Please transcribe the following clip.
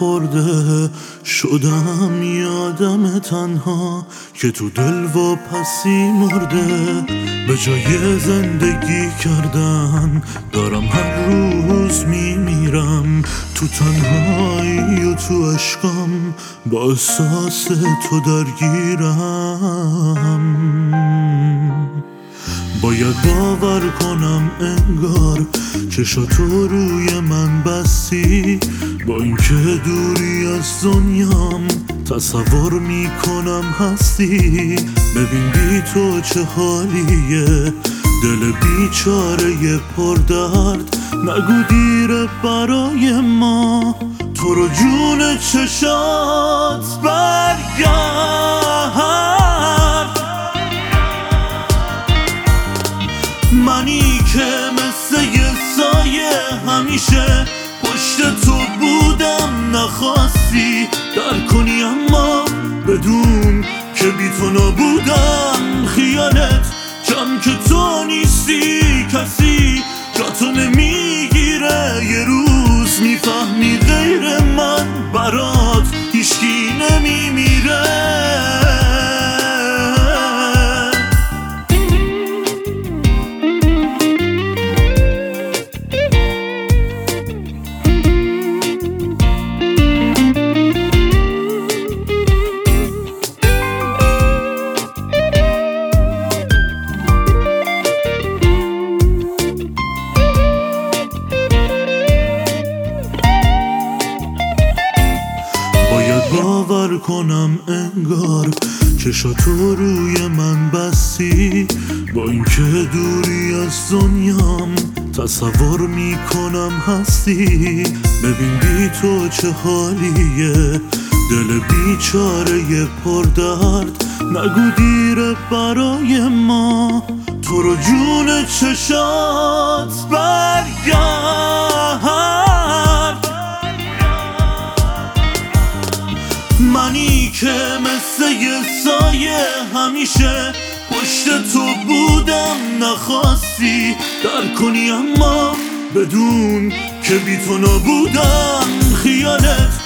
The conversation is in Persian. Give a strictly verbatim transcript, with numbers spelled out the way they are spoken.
خورده شدم یادم تنها که تو دل و پسی مرده. به جای زندگی کردن دارم هر روز میمیرم تو تنهایی و تو عشقم با احساس تو درگیرم. باید باور کنم انگار چشاتو روی من بستی، با اینکه دوری از دنیام تصور میکنم هستی. ببین بی تو چه حالیه دل بیچاره پر درد، نگو دیره برای ما تو رو جون چشات برگرد. منی که مثل یه سایه همیشه پشت تو بودم، نخواستی در کنی اما بدون که بی تو نبودم. خیالت جمع که تو نیستی کسی جا تو نمیگیره، یه روز میفهمی غیر من برات هیچکی نمیمیره. باور کنم انگار چشاتو روی من بستی، با اینکه دوری از دنیام تصور میکنم هستی. ببین بی تو چه حالیه دل بیچاره پر درد، نگو دیره برای ما تو رو جون چشات برگرد. منی که مثل یه سایه همیشه پشت تو بودم، نخواستی در کنی اما بدون که بی تو نبودم. خیالت